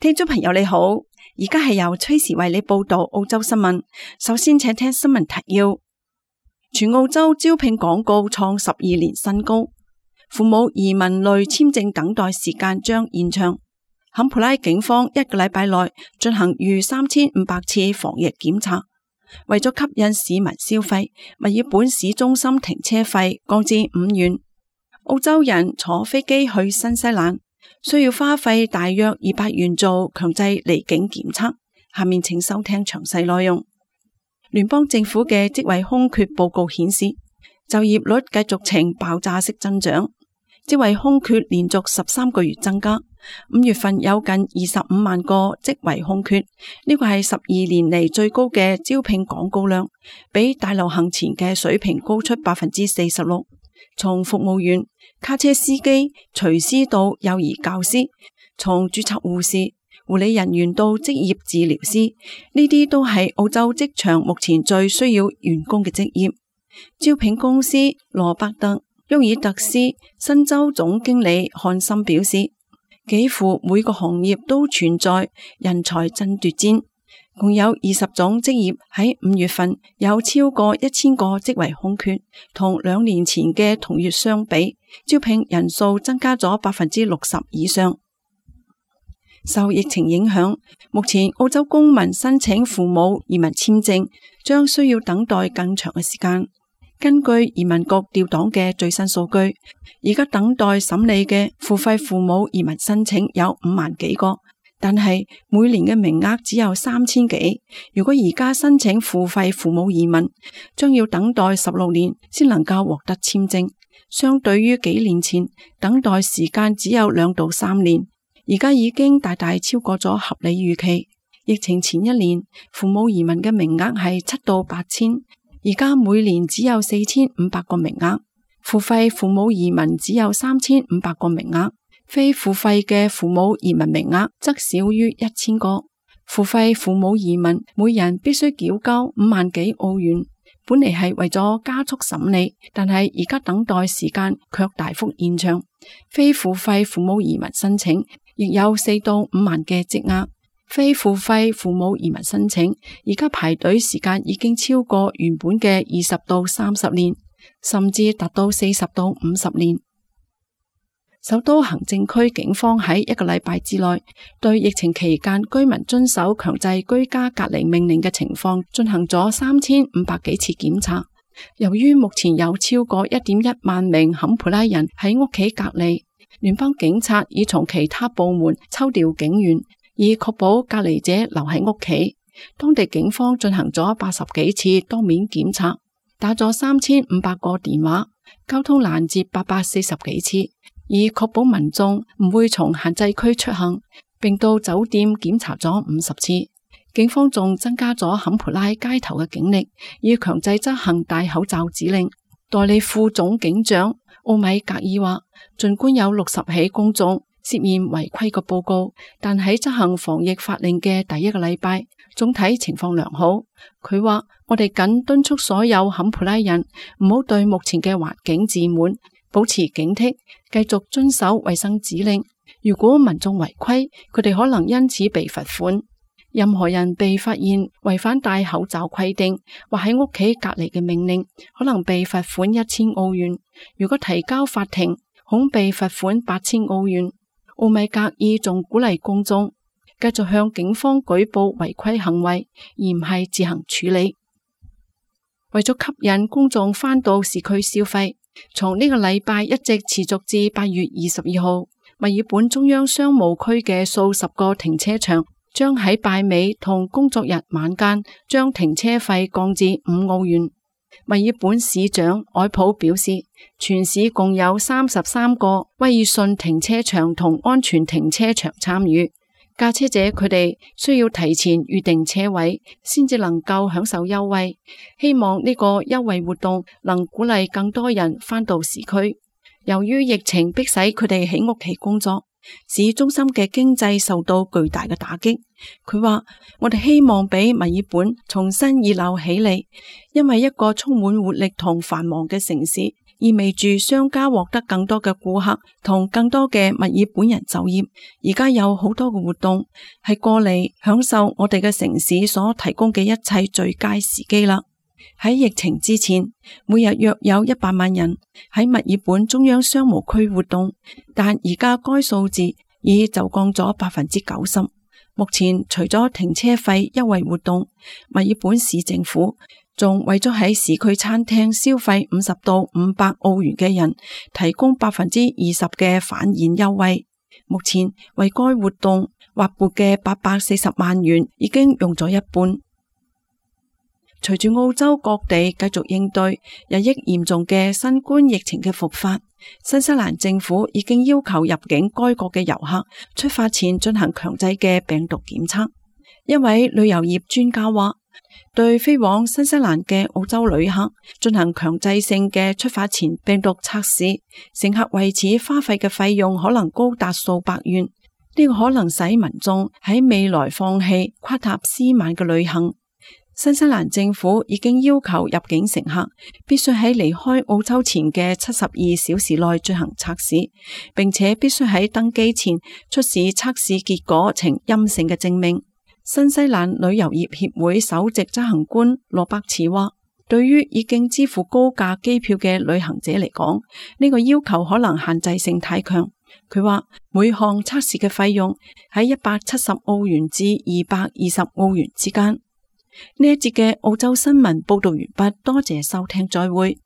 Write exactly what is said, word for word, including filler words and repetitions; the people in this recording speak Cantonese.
聽眾朋友你好，而家係由崔時為你報道澳洲新聞。首先請聽新聞提要：全澳洲招聘廣告創十二年新高，父母移民類簽證等待時間將延長。坎普拉警方一個禮拜內進行逾三千五百次防疫檢查，為咗吸引市民消費，墨爾本市中心停車費降至五元。澳洲人坐飛機去新西蘭需要花費大約二百元做強制離境檢測。下面請收聽詳細內容。聯邦政府嘅職位空缺報告顯示，就業率繼續呈爆炸式增長，職位空缺連續十三個月增加。五月份有近二十五萬個職位空缺，呢個係十二年嚟最高嘅招聘廣告量，比大流行前嘅水平高出百分之四十六。從服務員、卡車司機、廚師到幼兒教師，從註冊護士、護理人員到職業治療師，呢啲都係澳洲職場目前最需要員工嘅職業。招聘公司羅伯特·沃爾特斯新州總經理漢森表示，幾乎每個行業都存在人才爭奪戰，共有二十種職業喺五月份有超過一千個職位空缺，同兩年前嘅同月相比，招聘人數增加咗百分之六十以上。受疫情影響，目前澳洲公民申請父母移民簽證將需要等待更長嘅時間。根據移民局調檔嘅最新數據，而家等待審理嘅付費父母移民申請有五萬幾個，但係每年嘅名額只有三千幾。如果而家申請付費父母移民，將要等待十六年先能夠獲得簽證，相對於幾年前等待時間只有兩到三年，而家已經大大超過咗合理預期。疫情前一年，父母移民嘅名額係七到八千。而家每年只有四千五百個名額，付費父母移民只有三千五百個名額，非付費嘅父母移民名額則少於一千個。付費父母移民每人必須繳交五萬幾澳元，本嚟係為咗加速審理，但係而家等待時間卻大幅延長。非付費父母移民申請亦有四到五萬嘅積壓。非付費父母移民申請，而家排隊時間已經超過原本嘅二十到三十年，甚至達到四十到五十年。首都行政區警方喺一個禮拜之內，對疫情期間居民遵守強制居家隔離命令嘅情況進行咗三千五百幾次檢查。由於目前有超過一點一萬名坎普拉人喺屋企隔離，聯邦警察已從其他部門抽調警員，以確保隔離者留喺屋企。當地警方進行咗八十幾次當面檢查，打咗三千五百個電話，交通攔截八百四十幾次，以確保民眾唔會從限制區出行，並到酒店檢查咗五十次。警方仲增加咗坎普拉街頭嘅警力，以強制執行戴口罩指令。代理副總警長奧米格爾話，儘管有六十起公眾涉嫌違規嘅報告，但喺執行防疫法令嘅第一個禮拜，總體情況良好。佢話，我哋緊敦促所有坎普拉人唔好對目前嘅環境自滿，保持警惕，繼續遵守衛生指令。如果民眾違規，佢哋可能因此被罰款。任何人被發現違反戴口罩規定或喺屋企隔離嘅命令，可能被罰款一千澳元。如果提交法庭，恐被罰款八千澳元。奧米格爾仲鼓勵公眾繼續向警方舉報違規行為，而唔係自行處理。為咗吸引公眾返到市區消費，從呢個禮拜一直持續至八月二十二號，墨爾本中央商務區嘅數十個停車場將喺拜尾同工作日晚間將停車費降至五澳元。墨爾本市長艾普表示，全市共有三十三個威爾遜停車場同安全停車場參與。駕車者佢哋需要提前預定車位，先至能夠享受優惠。希望呢個優惠活動能鼓勵更多人返到市區。由於疫情迫使佢哋喺屋企工作，市中心嘅經濟受到巨大嘅打擊。佢話，我哋希望俾墨爾本重新熱鬧起嚟，因為一個充滿活力同繁忙嘅城市意味住商家獲得更多嘅顧客同更多嘅墨爾本人就業。而家有好多嘅活動係過嚟享受我哋嘅城市所提供嘅一切最佳時機啦。喺疫情之前，每日約有一百萬人喺墨爾本中央商務區活動，但而家該數字已就降咗百分之九十。目前除咗停車費優惠活動，墨爾本市政府仲為咗喺市區餐廳消費五十到五百澳元嘅人提供百分之二十嘅返現優惠。目前為該活動劃撥嘅八百四十萬元已經用咗一半。隨住澳洲各地繼續應對日益嚴重嘅新冠疫情嘅復發，新西蘭政府已經要求入境該國嘅遊客出發前進行強制嘅病毒檢測。一位旅遊業專家話，對飛往新西蘭嘅澳洲旅客進行強制性嘅出發前病毒測試，乘客為此花費嘅費用可能高達數百元。呢個可能使民眾喺未來放棄夸塔斯曼嘅旅行。新西蘭政府已經要求入境乘客必須喺離開澳洲前嘅七十二小時內進行測試，並且必須喺登機前出示測試結果呈陰性嘅證明。新西蘭旅遊業協會首席執行官羅伯茨話，對於已經支付高價機票嘅旅行者嚟講，呢個要求可能限制性太強。佢話每項測試嘅費用喺一百七十澳元至二百二十澳元之間。呢一節嘅澳洲新聞報道完畢，多謝收聽，再會。